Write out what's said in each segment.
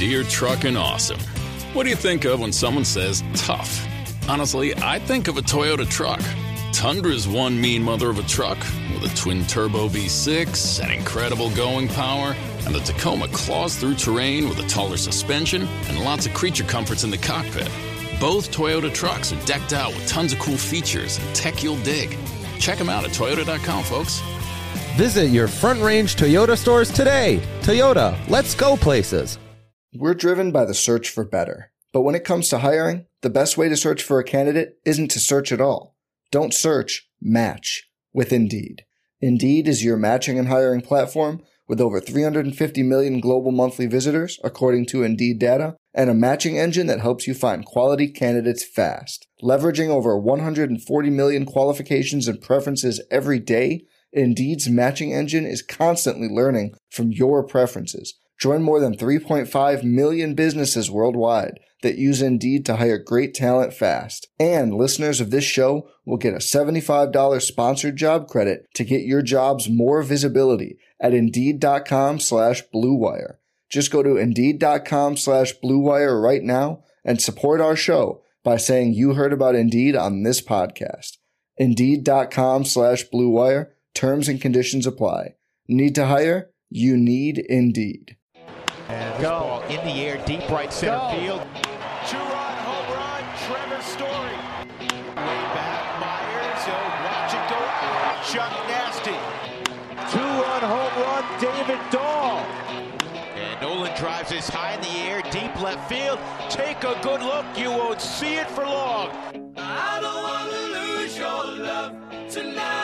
Deere Truckin' Awesome. What do you think of when someone says tough? Honestly, I think of a Toyota truck. Tundra's one mean mother of a truck with a twin-turbo V6 and incredible going power, and the Tacoma claws through terrain with a taller suspension and lots of creature comforts in the cockpit. Both Toyota trucks are decked out with tons of cool features and tech you'll dig. Check them out at Toyota.com, folks. Visit your Front Range Toyota stores today. Toyota, let's go places. We're driven by the search for better. But when it comes to hiring, the best way to search for a candidate isn't to search at all. Don't search, match with Indeed. Indeed is your matching and hiring platform with over 350 million global monthly visitors, according to Indeed data, and a matching engine that helps you find quality candidates fast. Leveraging over 140 million qualifications and preferences every day, Indeed's matching engine is constantly learning from your preferences. Join more than 3.5 million businesses worldwide that use Indeed to hire great talent fast. And listeners of this show will get a $75 sponsored job credit to get your jobs more visibility at Indeed.com/Blue Wire. Just go to Indeed.com/Blue Wire right now and support our show by saying you heard about Indeed on this podcast. Indeed.com/Blue Wire. Terms and conditions apply. Need to hire? You need Indeed. And this ball in the air, deep right center field. Two-run home run, Trevor Story. Way back, Myers, watch it go out. Chuck Nasty. Two-run home run, David Dahl. And Nolan drives this high in the air, deep left field. Take a good look, you won't see it for long. I don't want to lose your love tonight.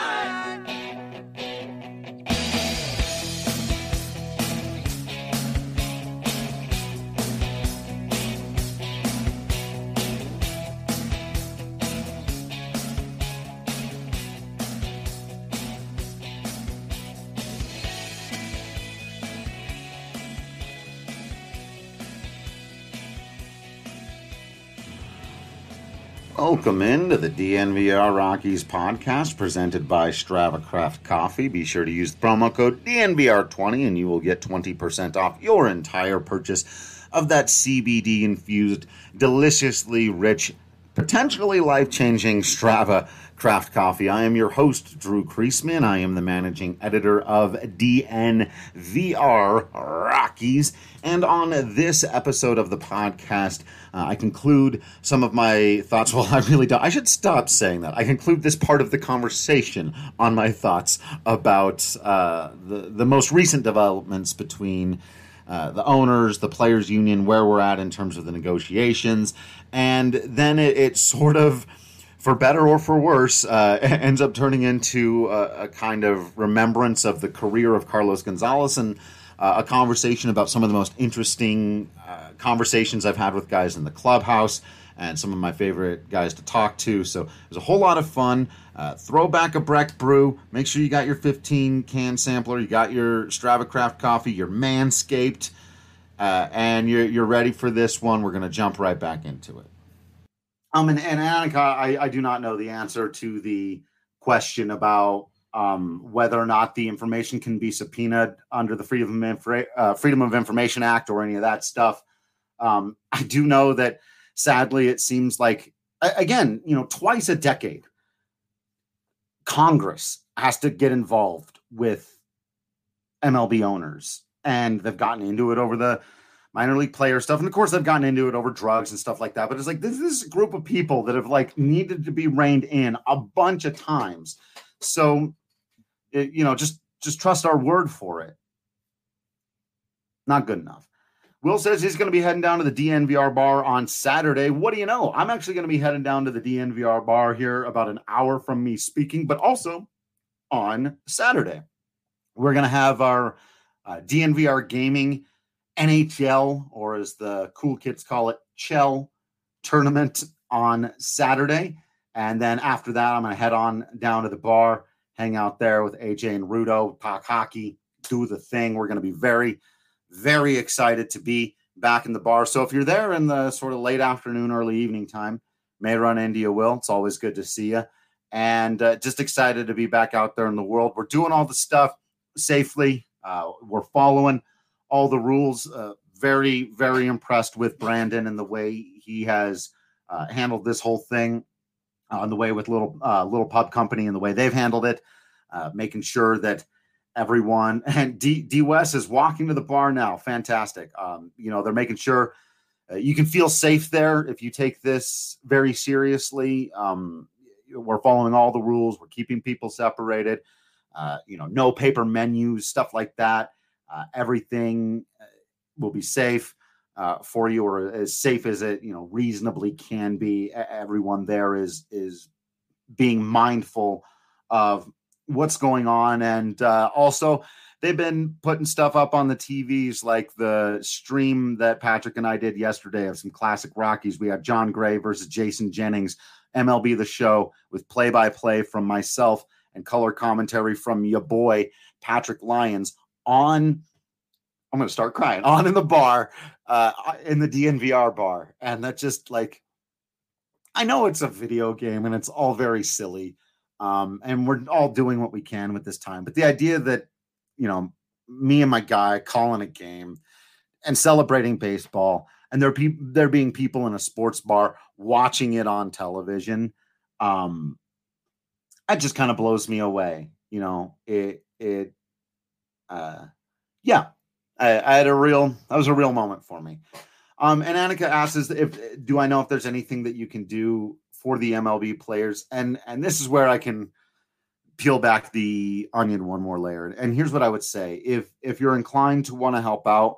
Welcome into the DNVR Rockies podcast presented by Strava Craft Coffee. Be sure to use the promo code DNVR20 and you will get 20% off your entire purchase of that CBD-infused, deliciously rich, potentially life-changing Strava Craft Coffee. I am your host, Drew Kreisman. I am the managing editor of DNVR Rockies. And on this episode of the podcast, I conclude some of my thoughts. Well, I really don't. I should stop saying that. I conclude this part of the conversation on my thoughts about the most recent developments between the owners, the players' union, where we're at in terms of the negotiations. And then it sort of, for better or for worse, ends up turning into a kind of remembrance of the career of Carlos Gonzalez and a conversation about some of the most interesting conversations I've had with guys in the clubhouse and some of my favorite guys to talk to. So it was a whole lot of fun. Throw back a Breck brew. Make sure you got your 15-can sampler. You got your Strava Craft coffee, your Manscaped, and you're ready for this one. We're going to jump right back into it. And Annika, I do not know the answer to the question about whether or not the information can be subpoenaed under the Freedom of Information Act or any of that stuff. I do know that, sadly, it seems like, again, twice a decade, Congress has to get involved with MLB owners, and they've gotten into it over the minor league player stuff. And of course, they've gotten into it over drugs and stuff like that. But it's like, this is a group of people that have needed to be reined in a bunch of times. So, just trust our word for it. Not good enough. Will says he's going to be heading down to the DNVR bar on Saturday. What do you know? I'm actually going to be heading down to the DNVR bar here about an hour from me speaking, but also on Saturday. We're going to have our DNVR Gaming NHL, or as the cool kids call it, Chell tournament on Saturday. And then after that, I'm going to head on down to the bar, hang out there with AJ and Rudo, talk hockey, do the thing. We're going to be very, very excited to be back in the bar. So if you're there in the sort of late afternoon, early evening time, may run into you, Will. It's always good to see you. And just excited to be back out there in the world. We're doing all the stuff safely. We're following all the rules very, very impressed with Brandon and the way he has handled this whole thing, on the way with Little Pub Company and the way they've handled it, making sure that everyone, and D West is walking to the bar now. Fantastic. They're making sure you can feel safe there if you take this very seriously. We're following all the rules. We're keeping people separated. No paper menus, stuff like that. Everything will be safe for you, or as safe as it reasonably can be. Everyone there is being mindful of what's going on, and also they've been putting stuff up on the TVs, like the stream that Patrick and I did yesterday of some classic Rockies. We had John Gray versus Jason Jennings, MLB The Show, with play-by-play from myself and color commentary from your boy Patrick Lyons on. I'm going to start crying on in the bar, in the DNVR bar. And that's just like, I know it's a video game and it's all very silly. And we're all doing what we can with this time. But the idea that, me and my guy calling a game and celebrating baseball, and there being people in a sports bar watching it on television, that just kind of blows me away. That was a real moment for me. And Annika asks, do I know if there's anything that you can do for the MLB players? And this is where I can peel back the onion one more layer. And here's what I would say. If you're inclined to want to help out,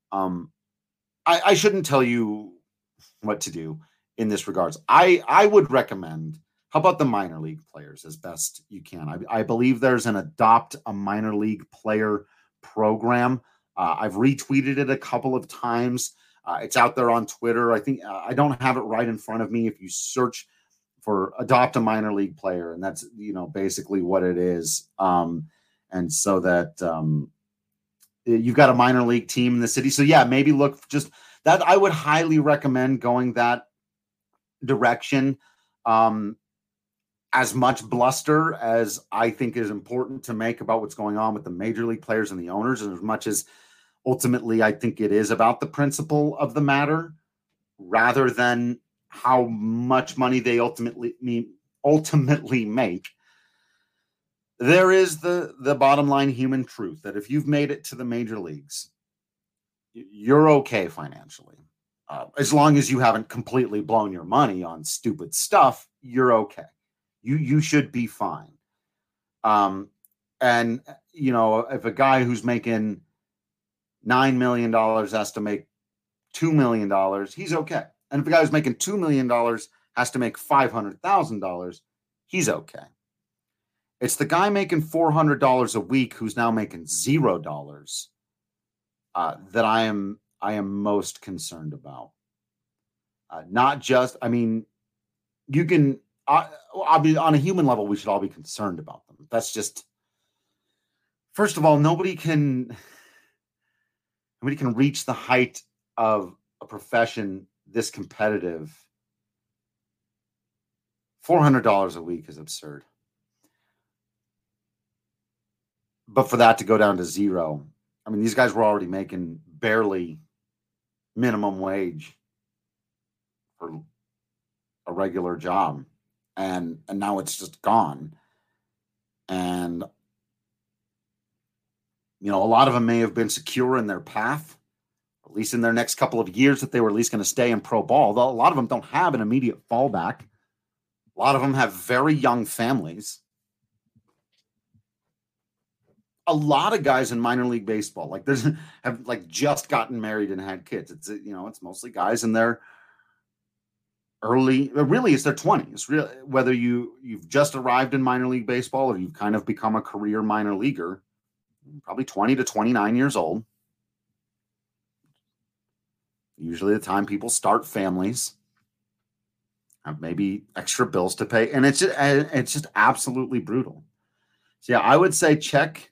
I shouldn't tell you what to do in this regards. I would recommend, how about the minor league players as best you can? I believe there's an Adopt a Minor League Player program. I've retweeted it a couple of times. It's out there on Twitter. I think I don't have it right in front of me. If you search for Adopt a Minor League Player, and that's basically what it is. And so that you've got a minor league team in the city. So yeah, maybe look just that. I would highly recommend going that direction. As much bluster as I think is important to make about what's going on with the major league players and the owners, and as much as ultimately I think it is about the principle of the matter rather than how much money they ultimately make. There is the bottom line human truth that if you've made it to the major leagues, you're okay financially. As long as you haven't completely blown your money on stupid stuff, you're okay. You should be fine. And if a guy who's making $9 million has to make $2 million, he's okay. And if a guy who's making $2 million has to make $500,000, he's okay. It's the guy making $400 a week who's now making $0 that I am most concerned about. Not just, you can. I'll be on a human level. We should all be concerned about them. That's just, first of all, nobody can reach the height of a profession this competitive. $400 a week is absurd. But for that to go down to zero, these guys were already making barely minimum wage for a regular job. And now it's just gone. And, a lot of them may have been secure in their path, at least in their next couple of years, that they were at least going to stay in pro ball. Though a lot of them don't have an immediate fallback. A lot of them have very young families. A lot of guys in minor league baseball, have just gotten married and had kids. It's, it's mostly guys in their early, really it's their 20s. Really, whether you've just arrived in minor league baseball or you've kind of become a career minor leaguer, probably 20 to 29 years old. Usually the time people start families, have maybe extra bills to pay, and it's just absolutely brutal. So yeah, I would say check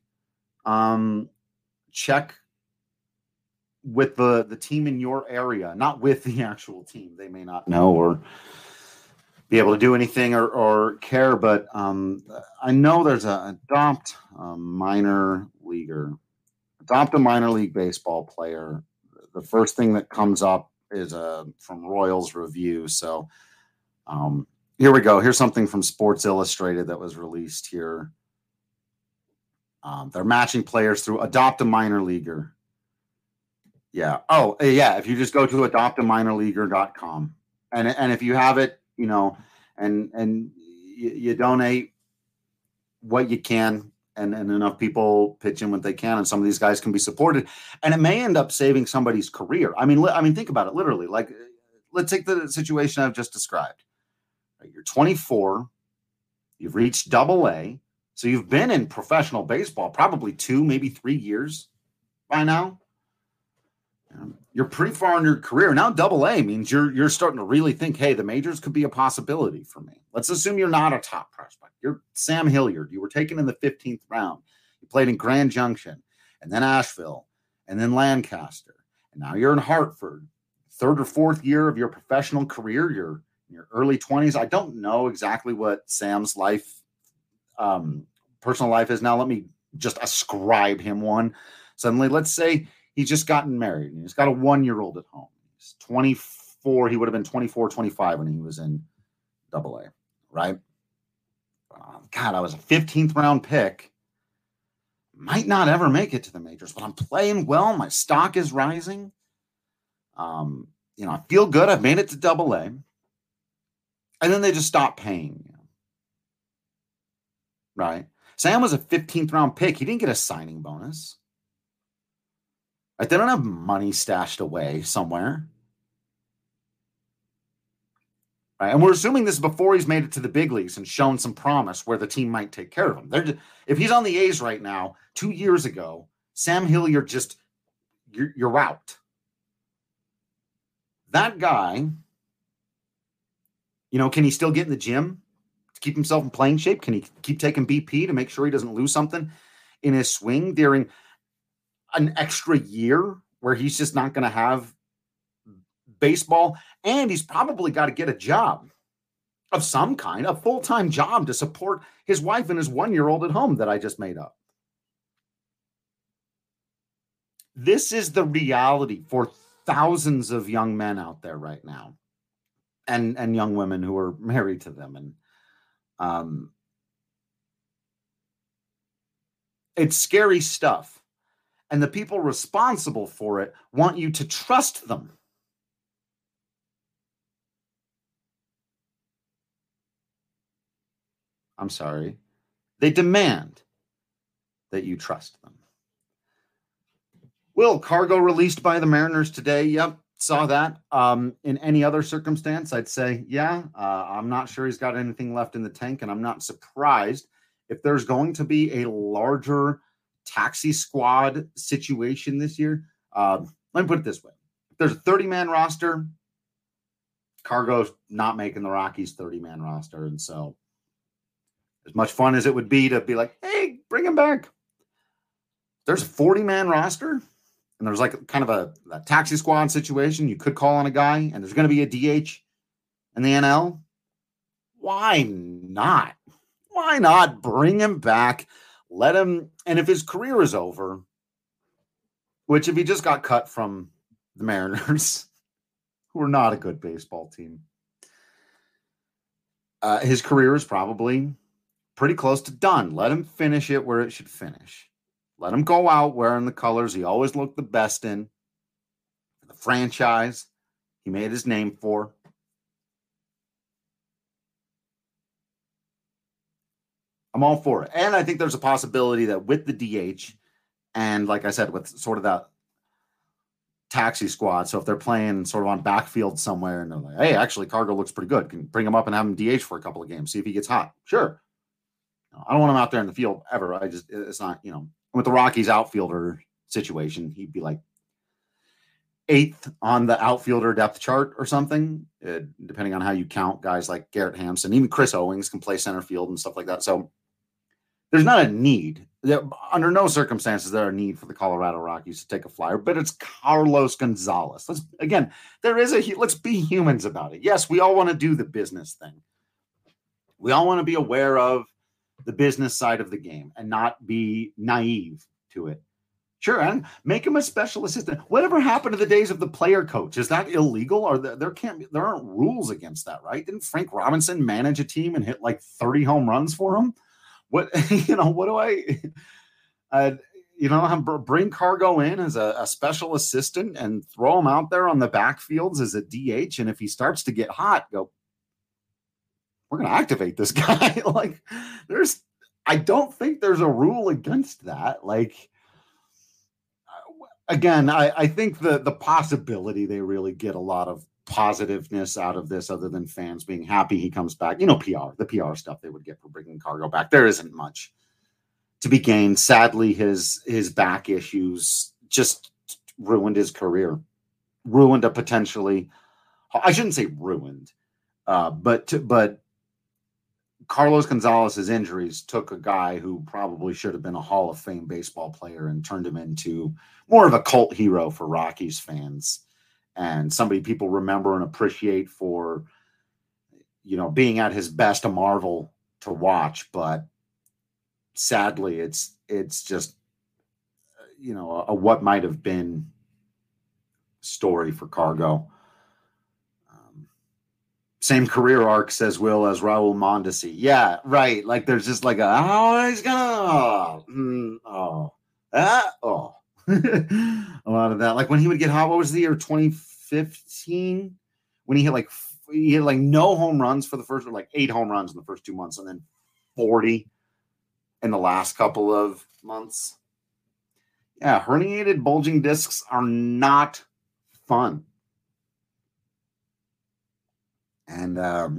with the team in your area, not with the actual team. They may not know or be able to do anything or care, but I know there's Adopt a Minor League Baseball player. the first thing that comes up is from Royals Review. So here we go. Here's something from Sports Illustrated that was released here. They're matching players through Adopt a Minor Leaguer. Yeah. Oh, yeah. If you just go to adoptaminorleaguer.com and if you have it, and you donate what you can, and enough people pitch in what they can, and some of these guys can be supported, and it may end up saving somebody's career. I mean, think about it literally. Like, let's take the situation I've just described. You're 24, you've reached Double-A, so you've been in professional baseball probably 2, maybe 3 years by now. You're pretty far in your career. Now Double-A means you're starting to really think, hey, the majors could be a possibility for me. Let's assume you're not a top prospect. You're Sam Hilliard. You were taken in the 15th round. You played in Grand Junction, and then Asheville, and then Lancaster. And now you're in Hartford. 3rd or 4th year of your professional career. You're in your early 20s. I don't know exactly what Sam's life, personal life is now. Let me just ascribe him one. Suddenly, let's say he's just gotten married and he's got a 1-year-old at home. He's 24. He would have been 24, 25 when he was in Double-A, right? God, I was a 15th round pick. Might not ever make it to the majors, but I'm playing well. My stock is rising. I feel good. I've made it to Double-A. And then they just stop paying you. Right? Sam was a 15th round pick. He didn't get a signing bonus. Right? They don't have money stashed away somewhere. Right? And we're assuming this is before he's made it to the big leagues and shown some promise where the team might take care of him. If he's on the A's right now, 2 years ago, Sam Hilliard you're out. That guy, can he still get in the gym to keep himself in playing shape? Can he keep taking BP to make sure he doesn't lose something in his swing during an extra year where he's just not going to have baseball? And he's probably got to get a job of some kind, a full-time job to support his wife and his 1-year-old at home that I just made up. This is the reality for thousands of young men out there right now, and young women who are married to them. And it's scary stuff. And the people responsible for it want you to trust them. I'm sorry. They demand that you trust them. Will Cargo released by the Mariners today? Yep, saw that. In any other circumstance, I'd say, yeah. I'm not sure he's got anything left in the tank, and I'm not surprised if there's going to be a larger taxi squad situation this year. Let me put it this way. If there's a 30-man roster, Cargo's not making the Rockies 30-man roster. And so as much fun as it would be to be like, hey, bring him back. There's a 40-man roster and there's like kind of a taxi squad situation. You could call on a guy and there's going to be a DH in the NL. Why not? Why not bring him back? Let him. And if his career is over, which if he just got cut from the Mariners, who are not a good baseball team, his career is probably pretty close to done. Let him finish it where it should finish. Let him go out wearing the colors he always looked the best in. The franchise he made his name for. I'm all for it. And I think there's a possibility that with the DH and, like I said, with sort of that taxi squad, so if they're playing sort of on backfield somewhere and they're like, hey, actually, Cargo looks pretty good. Can bring him up and have him DH for a couple of games, see if he gets hot. Sure. I don't want him out there in the field ever. It's not, with the Rockies outfielder situation, he'd be like 8th on the outfielder depth chart or something, depending on how you count guys like Garrett Hampson. Even Chris Owings can play center field and stuff like that. So there's not a need. Under no circumstances is there a need for the Colorado Rockies to take a flyer, but it's Carlos Gonzalez. Let's be humans about it. Yes, we all want to do the business thing. We all want to be aware of the business side of the game and not be naive to it. Sure, and make him a special assistant. Whatever happened to the days of the player coach? Is that illegal? Or there aren't rules against that, right? Didn't Frank Robinson manage a team and hit like 30 home runs for him? What what do I bring Cargo in as a special assistant and throw him out there on the backfields as a DH, and if he starts to get hot, we're going to activate this guy. I don't think there's a rule against that. Again, I think the possibility they really get a lot of positiveness out of this other than fans being happy he comes back. The PR stuff they would get for bringing Cargo back. There isn't much to be gained. Sadly, his back issues just ruined his career. Ruined a potentially, I shouldn't say ruined, but Carlos Gonzalez's injuries took a guy who probably should have been a Hall of Fame baseball player and turned him into more of a cult hero for Rockies fans and somebody people remember and appreciate for, being at his best, a marvel to watch. But sadly, it's just, a what might have been story for Cargo. Same career arc, says Will, as Raul Mondesi. Yeah, right. There's just he's gonna, a lot of that. When he would get hot, what was the year 2015 when he hit no home runs for the first, 8 home runs in the first 2 months, and then 40 in the last couple of months. Yeah, herniated bulging discs are not fun. And that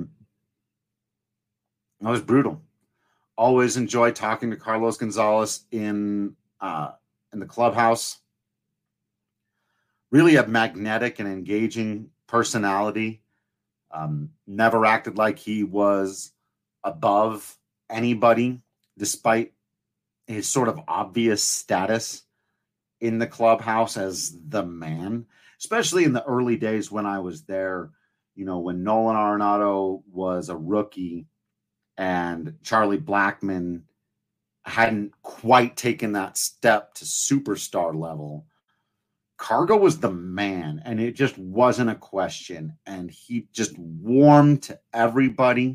was brutal. Always enjoyed talking to Carlos Gonzalez in the clubhouse. Really a magnetic and engaging personality. Never acted like he was above anybody, despite his sort of obvious status in the clubhouse as the man, especially in the early days when I was there. When Nolan Arenado was a rookie and Charlie Blackmon hadn't quite taken that step to superstar level, Cargo was the man, and it just wasn't a question. And he just warmed to everybody,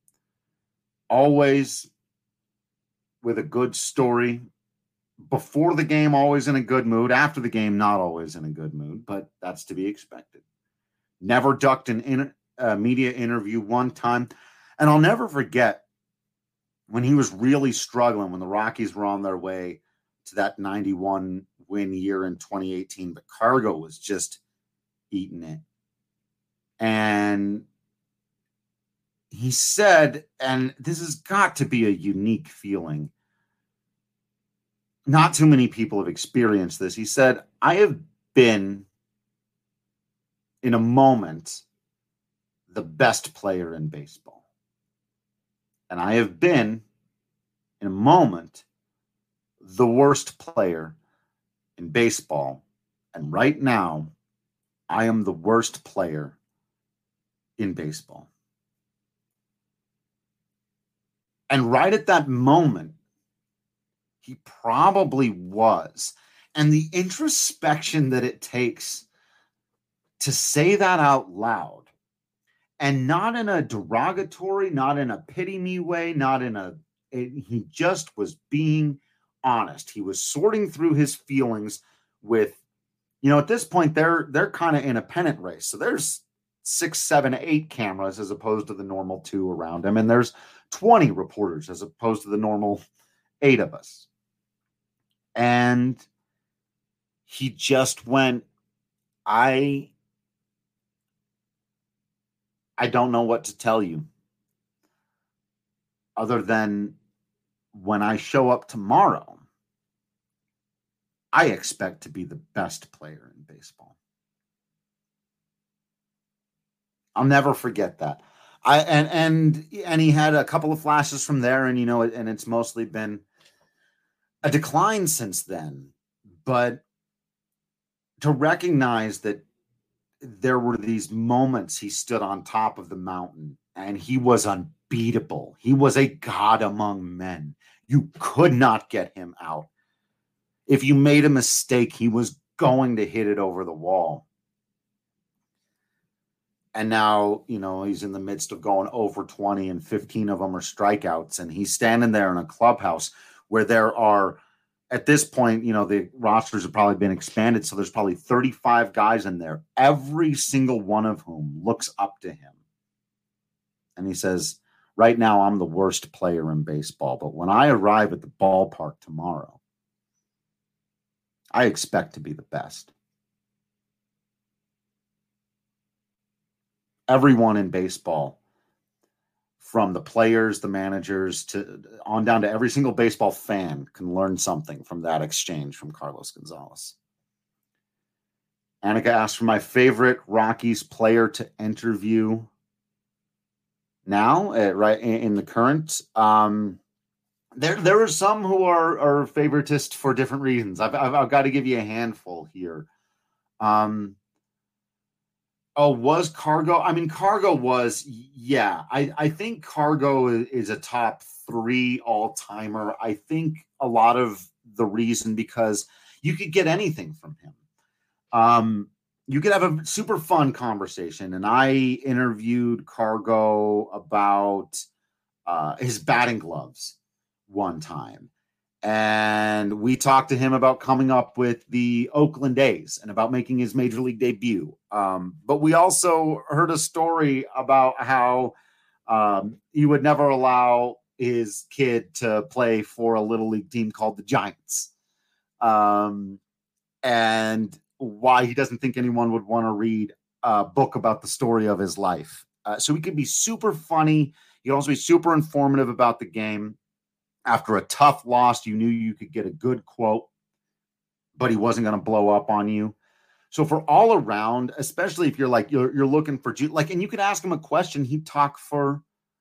always with a good story. Before the game, always in a good mood. After the game, not always in a good mood, but that's to be expected. Never ducked an media interview one time. And I'll never forget when he was really struggling, when the Rockies were on their way to that 91 win year in 2018, but Cargo was just eating it. And he said, and this has got to be a unique feeling, not too many people have experienced this. He said, I have been, in a moment, the best player in baseball. And I have been, in a moment, the worst player in baseball. And right now, I am the worst player in baseball. And right at that moment, he probably was. And the introspection that it takes to say that out loud, and not in a derogatory, not in a pity me way, he just was being honest. He was sorting through his feelings with, at this point, they're kind of in a pennant race. So there's 6, 7, 8 cameras as opposed to the normal 2 around him. And there's 20 reporters as opposed to the normal 8 of us. And he just went, I don't know what to tell you other than when I show up tomorrow, I expect to be the best player in baseball. I'll never forget that. And he had a couple of flashes from there, and and it's mostly been a decline since then. But to recognize that there were these moments he stood on top of the mountain and he was unbeatable. He was a god among men. You could not get him out. If you made a mistake, he was going to hit it over the wall. And now, he's in the midst of going over 20 and 15 of them are strikeouts. And he's standing there in a clubhouse where there are, at this point, the rosters have probably been expanded. So there's probably 35 guys in there, every single one of whom looks up to him. And he says, right now, I'm the worst player in baseball. But when I arrive at the ballpark tomorrow, I expect to be the best. Everyone in baseball, from the players, the managers, to on down to every single baseball fan, can learn something from that exchange from Carlos Gonzalez. Annika asked for my favorite Rockies player to interview now, right in the current. There are some who are favoritist for different reasons. I've got to give you a handful here. Was Cargo? I mean, Cargo was, yeah. I think Cargo is a top 3 all-timer. I think a lot of the reason because you could get anything from him. You could have a super fun conversation. And I interviewed Cargo about his batting gloves one time. And we talked to him about coming up with the Oakland A's and about making his major league debut. But we also heard a story about how he would never allow his kid to play for a little league team called the Giants. And why he doesn't think anyone would want to read a book about the story of his life. So he could be super funny. He could also be super informative about the game. After a tough loss, you knew you could get a good quote, but he wasn't going to blow up on you. So for all around, especially if you're looking for, and you could ask him a question, he'd talk for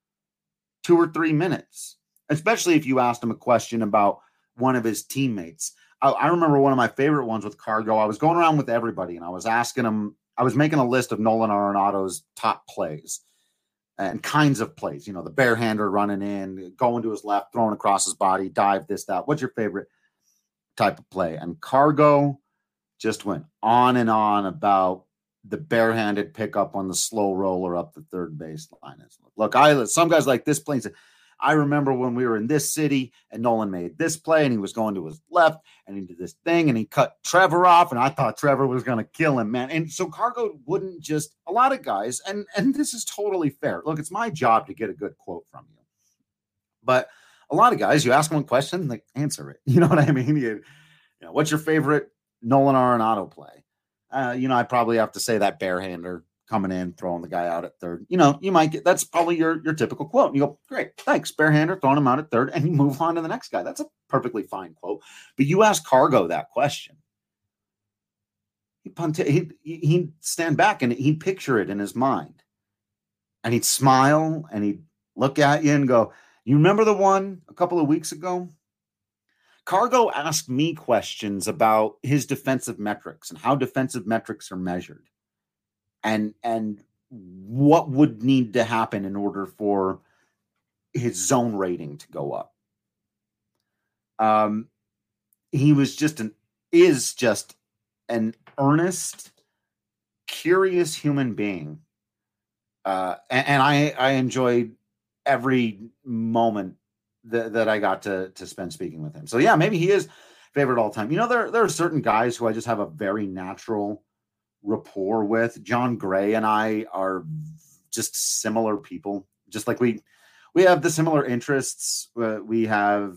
2 or 3 minutes, especially if you asked him a question about one of his teammates. I remember one of my favorite ones with Cargo. I was going around with everybody and I was asking him, I was making a list of Nolan Arenado's top plays. And kinds of plays, the barehander running in, going to his left, throwing across his body, dive, this, that. What's your favorite type of play? And Cargo just went on and on about the barehanded pickup on the slow roller up the third baseline. Look, some guys like this play. I remember when we were in this city and Nolan made this play and he was going to his left and he did this thing and he cut Trevor off and I thought Trevor was going to kill him, man. And so Cargo wouldn't just, a lot of guys, and this is totally fair. Look, it's my job to get a good quote from you. But a lot of guys, you ask them a question, they answer it. You know what I mean? What's your favorite Nolan Arenado play? I probably have to say that barehander coming in, throwing the guy out at third. You might get, that's probably your typical quote. And you go, great, thanks, barehander, throwing him out at third, and you move on to the next guy. That's a perfectly fine quote. But you ask Cargo that question, he'd stand back and he'd picture it in his mind. And he'd smile and he'd look at you and go, you remember the one a couple of weeks ago? Cargo asked me questions about his defensive metrics and how defensive metrics are measured. And what would need to happen in order for his zone rating to go up. He is just an earnest, curious human being. And I enjoyed every moment that I got to spend speaking with him. So yeah, maybe he is favorite all time. There are certain guys who I just have a very natural rapport with. John Gray and I are just similar people. Just like we have the similar interests. We have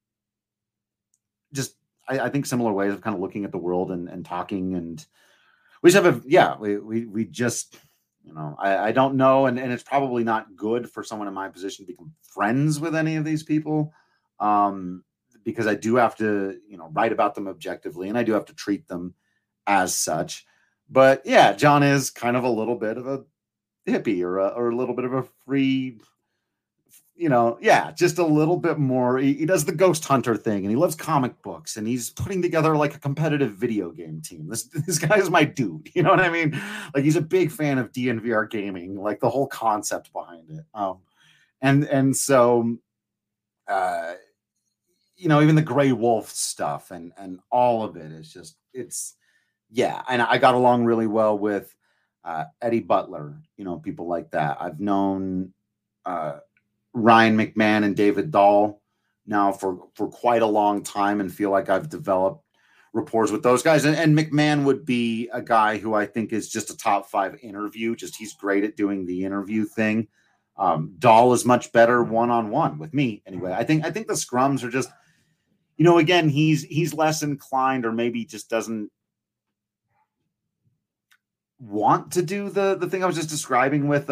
just, I think, similar ways of kind of looking at the world and talking. And we just have we just, I don't know. And it's probably not good for someone in my position to become friends with any of these people. Because I do have to, write about them objectively and I do have to treat them as such. But yeah, John is kind of a little bit of a hippie or a little bit of a free, just a little bit more. He does the ghost hunter thing and he loves comic books and he's putting together like a competitive video game team. This guy is my dude. You know what I mean? Like he's a big fan of DNVR gaming, like the whole concept behind it. So even the Gray Wolf stuff and all of it is just, and I got along really well with Eddie Butler, people like that. I've known Ryan McMahon and David Dahl now for quite a long time and feel like I've developed rapport with those guys. And McMahon would be a guy who I think is just a top 5 interview. He's great at doing the interview thing. Dahl is much better one-on-one with me anyway. I think the scrums are just, again, he's less inclined or maybe just doesn't want to do the thing I was just describing with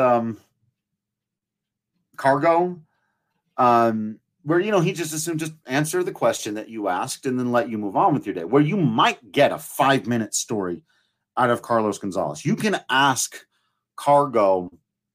Cargo, where, he just assumed just answer the question that you asked and then let you move on with your day, where you might get a 5-minute story out of Carlos Gonzalez. You can ask Cargo,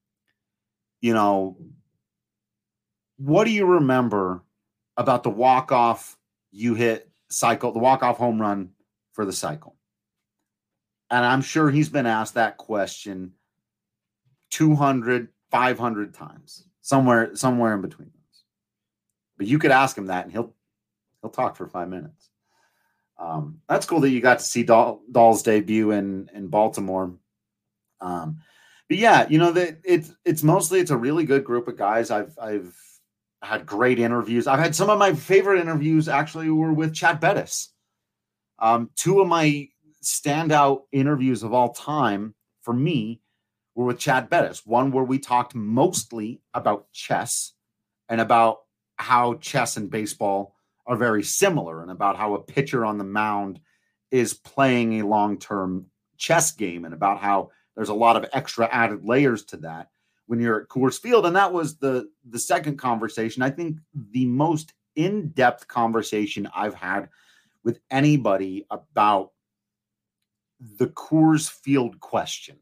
what do you remember about the walk-off you hit cycle, the walk-off home run for the cycle? And I'm sure he's been asked that question 200, 500 times, somewhere in between those. But you could ask him that, and he'll talk for 5 minutes. That's cool that you got to see Dahl's debut in Baltimore. But yeah, it's mostly a really good group of guys. I've had great interviews. I've had some of my favorite interviews actually were with Chad Bettis. 2 of my standout interviews of all time for me were with Chad Bettis. One where we talked mostly about chess and about how chess and baseball are very similar and about how a pitcher on the mound is playing a long-term chess game and about how there's a lot of extra added layers to that when you're at Coors Field. And that was the second conversation. I think the most in-depth conversation I've had with anybody about the Coors Field question.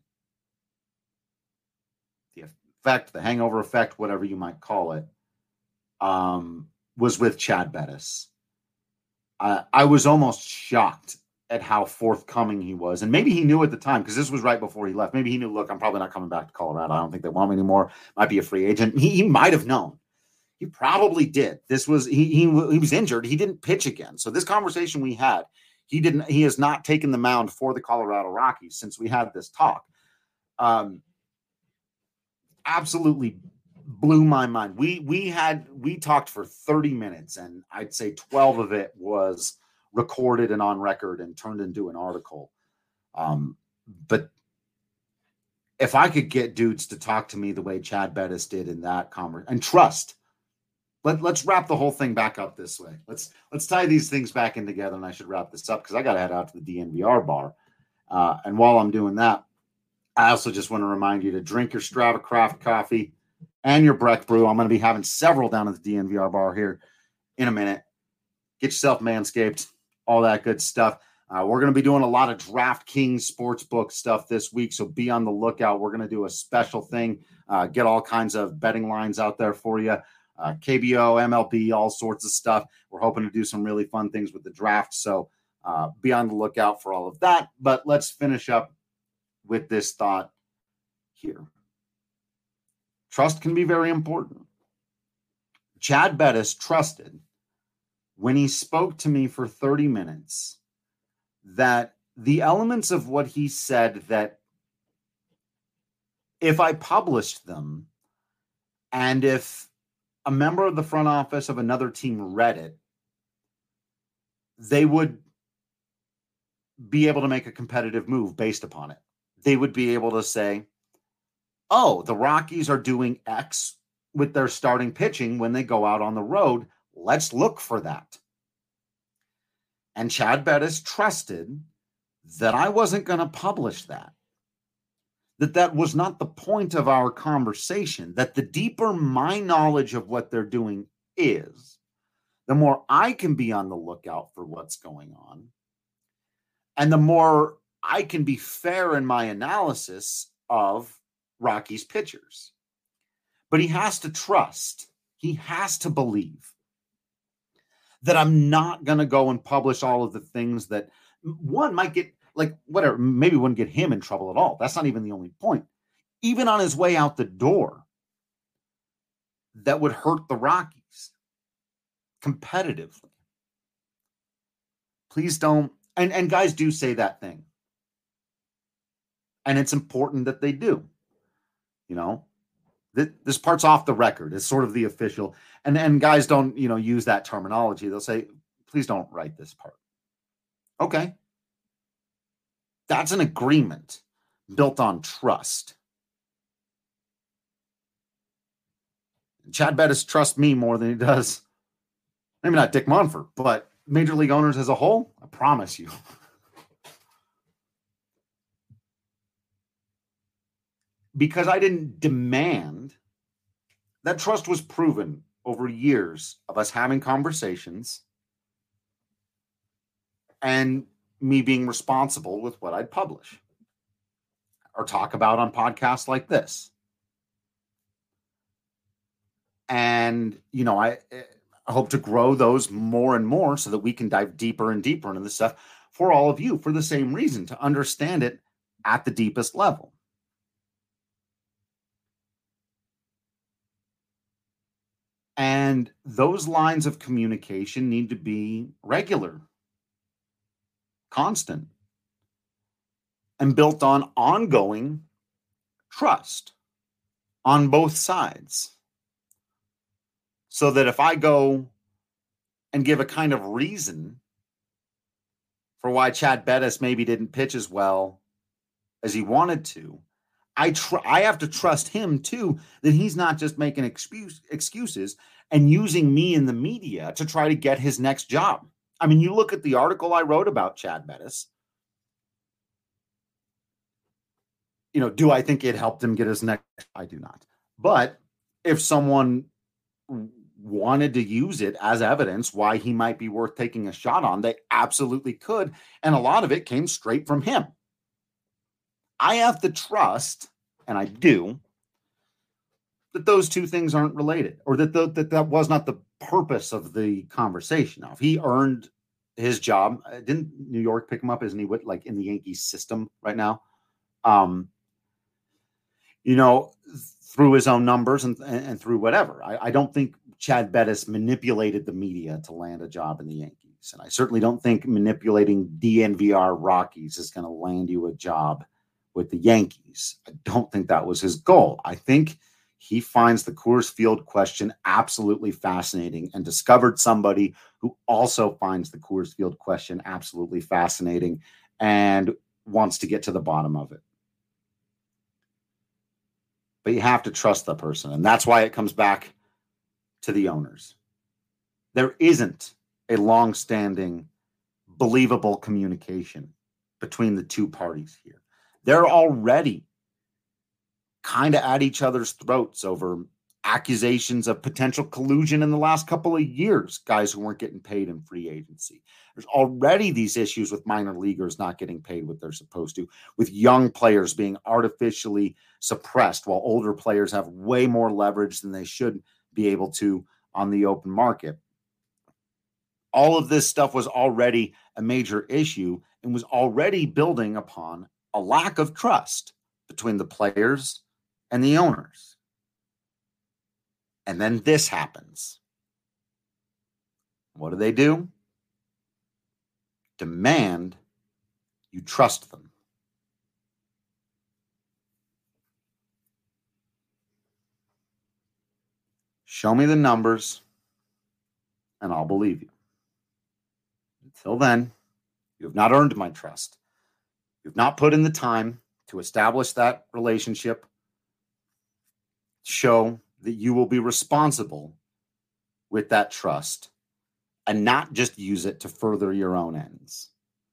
The effect, the hangover effect, whatever you might call it, was with Chad Bettis. I was almost shocked at how forthcoming he was. And maybe he knew at the time, because this was right before he left. Maybe he knew, look, I'm probably not coming back to Colorado. I don't think they want me anymore. Might be a free agent. He might have known. He probably did. This was, he was injured. He didn't pitch again. So this conversation we had, he has not taken the mound for the Colorado Rockies since we had this talk. Absolutely blew my mind. We talked for 30 minutes, and I'd say 12 of it was recorded and on record and turned into an article. But if I could get dudes to talk to me the way Chad Bettis did in that conversation, and trust, let's wrap the whole thing back up this way. Let's tie these things back in together, and I should wrap this up because I got to head out to the DNVR bar. And while I'm doing that, I also just want to remind you to drink your Strava Craft coffee and your Breck Brew. I'm going to be having several down at the DNVR bar here in a minute. Get yourself Manscaped, all that good stuff. We're going to be doing a lot of DraftKings Sportsbook stuff this week, so be on the lookout. We're going to do a special thing, get all kinds of betting lines out there for you. KBO, MLB, all sorts of stuff. We're hoping to do some really fun things with the draft, so be on the lookout for all of that. But let's finish up with this thought here. Trust can be very important. Chad Bettis trusted when he spoke to me for 30 minutes that the elements of what he said, that if I published them and if a member of the front office of another team read it, they would be able to make a competitive move based upon it. They would be able to say, oh, the Rockies are doing X with their starting pitching when they go out on the road. Let's look for that. And Chad Bettis trusted that I wasn't going to publish that. That was not the point of our conversation. That the deeper my knowledge of what they're doing is, the more I can be on the lookout for what's going on. And the more I can be fair in my analysis of Rockies pitchers. But he has to trust. He has to believe that I'm not going to go and publish all of the things that one might get, like, whatever, maybe wouldn't get him in trouble at all. That's not even the only point. Even on his way out the door, that would hurt the Rockies competitively. Please don't. And guys do say that thing. And it's important that they do. You know, this part's off the record. It's sort of the official. And guys don't, use that terminology. They'll say, please don't write this part. Okay. That's an agreement built on trust. Chad Bettis trusts me more than he does, maybe not Dick Monfort, but Major League owners as a whole, I promise you. Because I didn't demand, that trust was proven over years of us having conversations and me being responsible with what I'd publish or talk about on podcasts like this. And, I hope to grow those more and more so that we can dive deeper and deeper into this stuff for all of you for the same reason, to understand it at the deepest level. And those lines of communication need to be regular, constant, and built on ongoing trust on both sides. So that if I go and give a kind of reason for why Chad Bettis maybe didn't pitch as well as he wanted to, I have to trust him too, that he's not just making excuses and using me in the media to try to get his next job. I mean, you look at the article I wrote about Chad Bettis. Do I think it helped him get his next? I do not. But if someone wanted to use it as evidence why he might be worth taking a shot on, they absolutely could. And a lot of it came straight from him. I have to trust, and I do, that those two things aren't related, or that was not the purpose of the conversation. Now, if he earned his job, didn't New York pick him up? Isn't he in the Yankees system right now? Through his own numbers and through whatever. I don't think Chad Bettis manipulated the media to land a job in the Yankees. And I certainly don't think manipulating DNVR Rockies is going to land you a job with the Yankees. I don't think that was his goal. I think he finds the Coors Field question absolutely fascinating and discovered somebody who also finds the Coors Field question absolutely fascinating and wants to get to the bottom of it. But you have to trust the person. And that's why it comes back to the owners. There isn't a long-standing, believable communication between the two parties here. They're already kind of at each other's throats over accusations of potential collusion in the last couple of years, guys who weren't getting paid in free agency. There's already these issues with minor leaguers not getting paid what they're supposed to, with young players being artificially suppressed while older players have way more leverage than they should be able to on the open market. All of this stuff was already a major issue and was already building upon a lack of trust between the players and the owners. And then this happens. What do? Demand you trust them. Show me the numbers, and I'll believe you. Until then, you have not earned my trust. You've not put in the time to establish that relationship, show that you will be responsible with that trust and not just use it to further your own ends.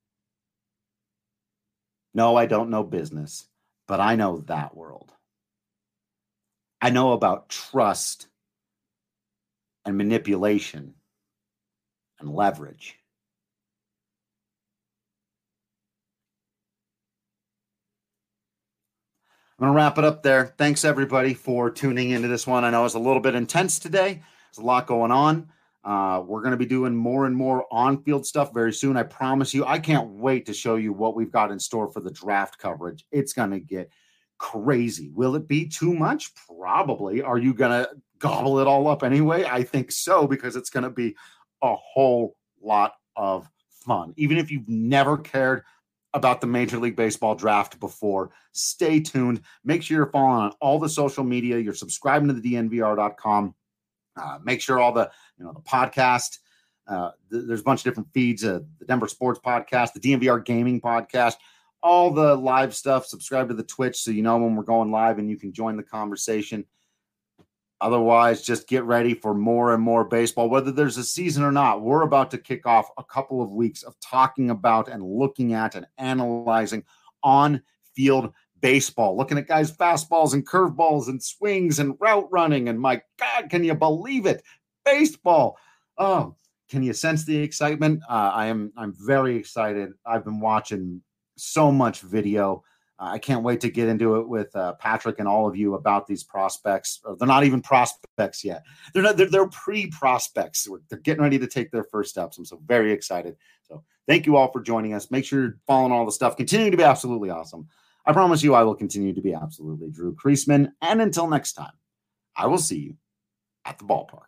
No, I don't know business, but I know that world. I know about trust and manipulation and leverage. I'm going to wrap it up there. Thanks, everybody, for tuning into this one. I know it's a little bit intense today. There's a lot going on. We're going to be doing more and more on-field stuff very soon. I promise you. I can't wait to show you what we've got in store for the draft coverage. It's going to get crazy. Will it be too much? Probably. Are you going to gobble it all up anyway? I think so, because it's going to be a whole lot of fun. Even if you've never cared about the Major League Baseball draft before, stay tuned. Make sure you're following on all the social media. You're subscribing to the DNVR.com. Make sure all the podcast, there's a bunch of different feeds, the Denver Sports Podcast, the DNVR Gaming Podcast, all the live stuff. Subscribe to the Twitch so you know when we're going live and you can join the conversation. Otherwise, just get ready for more and more baseball, whether there's a season or not. We're about to kick off a couple of weeks of talking about and looking at and analyzing on-field baseball, looking at guys' fastballs and curveballs and swings and route running. And my God, can you believe it? Baseball. Oh, can you sense the excitement? I'm very excited. I've been watching so much video. I can't wait to get into it with Patrick and all of you about these prospects. They're not even prospects yet. They're pre-prospects. They're getting ready to take their first steps. I'm so very excited. So thank you all for joining us. Make sure you're following all the stuff. Continue to be absolutely awesome. I promise you I will continue to be absolutely Drew Creasman. And until next time, I will see you at the ballpark.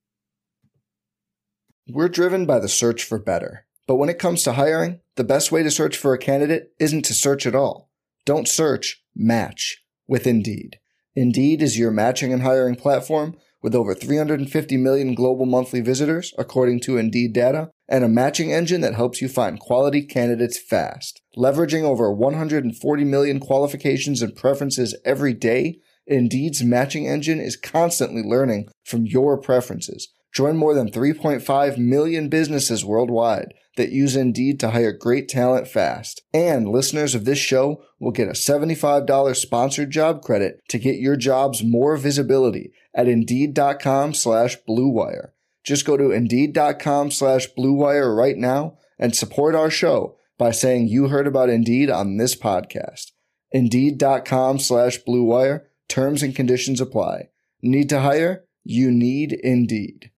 We're driven by the search for better. But when it comes to hiring, the best way to search for a candidate isn't to search at all. Don't search, match with Indeed. Indeed is your matching and hiring platform with over 350 million global monthly visitors, according to Indeed data, and a matching engine that helps you find quality candidates fast. Leveraging over 140 million qualifications and preferences every day, Indeed's matching engine is constantly learning from your preferences. Join more than 3.5 million businesses worldwide that use Indeed to hire great talent fast. And listeners of this show will get a $75 sponsored job credit to get your jobs more visibility at Indeed.com/Blue Wire. Just go to Indeed.com/Blue Wire right now and support our show by saying you heard about Indeed on this podcast. Indeed.com/Blue Wire. Terms and conditions apply. Need to hire? You need Indeed.